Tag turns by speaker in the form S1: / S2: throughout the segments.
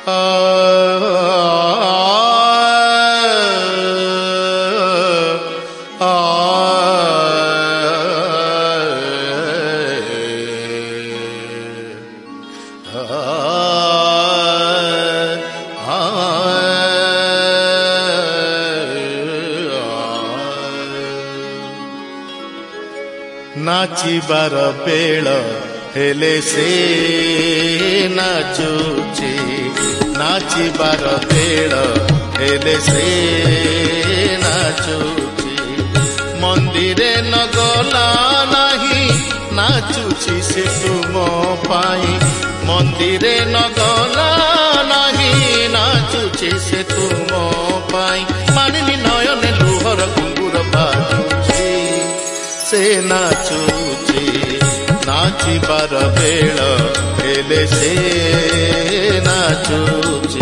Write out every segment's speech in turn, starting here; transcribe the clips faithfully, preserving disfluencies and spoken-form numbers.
S1: नाचिबार bell हेले से नाचुची नाचिबार bell हेले से नाचुची मंदिरे न गला नहीं नाचुची से तुम पाई मंदिरे न गला नहीं नाचुची से तुम पाई मानिनी नयन लुहर घुंगुर बाजुची से नाचुची नाचिबार बेल हेले से नाचुची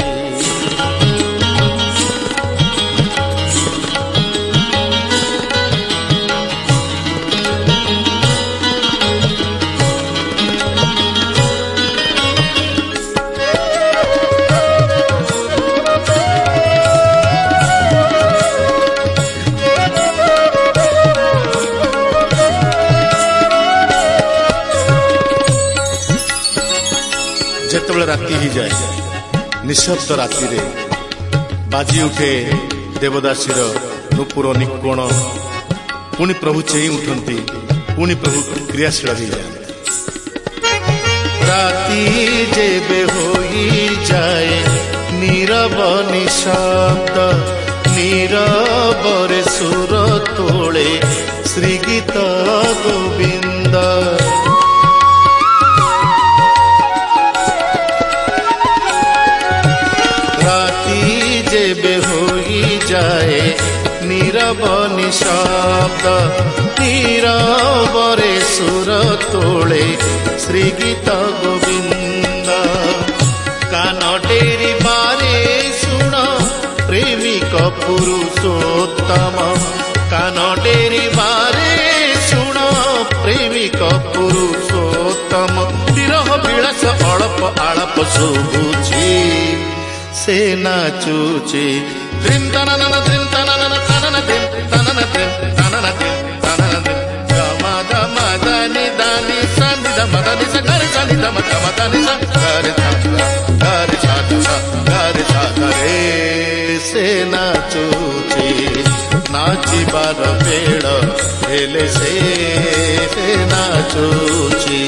S1: राति ही जाए निशब्द राति रे बाजी उठे देवदासीर नुपुर निकोण पुणी प्रभु चेई उठंती पुणी प्रभु क्रियाशील ही जाए राति जेबे होई जाए नीरव निशब्द नीरव रे सुर तोले श्री गीत गोविंद जेबे होई जाए नीरव निशब्द नीरव रे सुर तोले श्री गीत गोविंद कान डेरी बारे सुन प्रेमिक पुरुषोत्तम कान डेरी बारे सुन प्रेमिक पुरुषोत्तम विरह विलास अळप आळप शुभुची से नाचुची ध्रिम तननन ध्रिम तननन तनन ध्रिम तनन ध्रिम तनन ध्रिम तनन ध्रिम गमा गमा दानि दानि सनि द मदनि स गरि सनि द मद मदनि स गरि स गरि स गरि स रे से नाचुची नाचिबार बेल हेले से नाचुची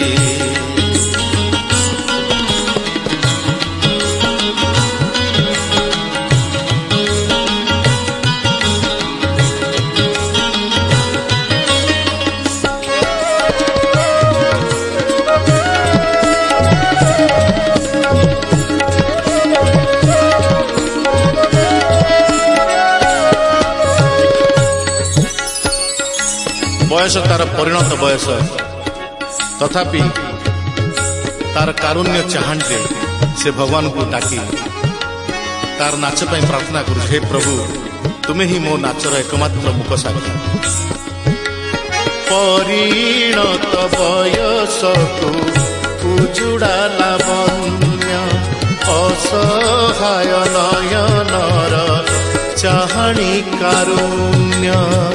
S1: बयस तार परिणत बयस तथापि तार कारुण्य चाहते से भगवान को डाकी तार नाच पर प्रार्थना करू हे प्रभु तुम्हें ही मो नाचर एकमात्र मुख साक्षी परिणत बयस को उजुड़ा लावण्य असहाय नयनर चाहणी कारुण्य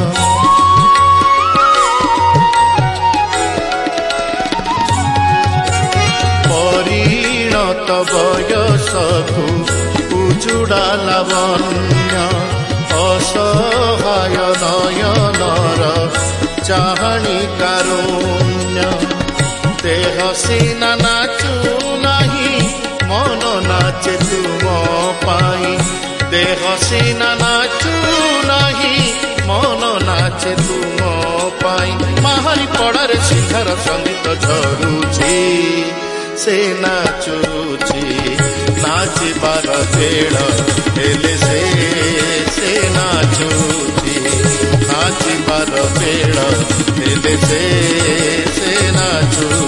S1: परिणत बयसकु उजुड़ा लावण्य असहाय नयनर चाहणी कारुण्य देह सीना नाचु नहीं मन नाचे तुम पाई देह सीना नाचु नहीं मन नाचे तुम पाई माहरी पड़ारे सिंहार संगीत झरुची से नाचुची नाचिबार बेल हेले से से नाचुची नाचिबार बेल हेले से से नाचु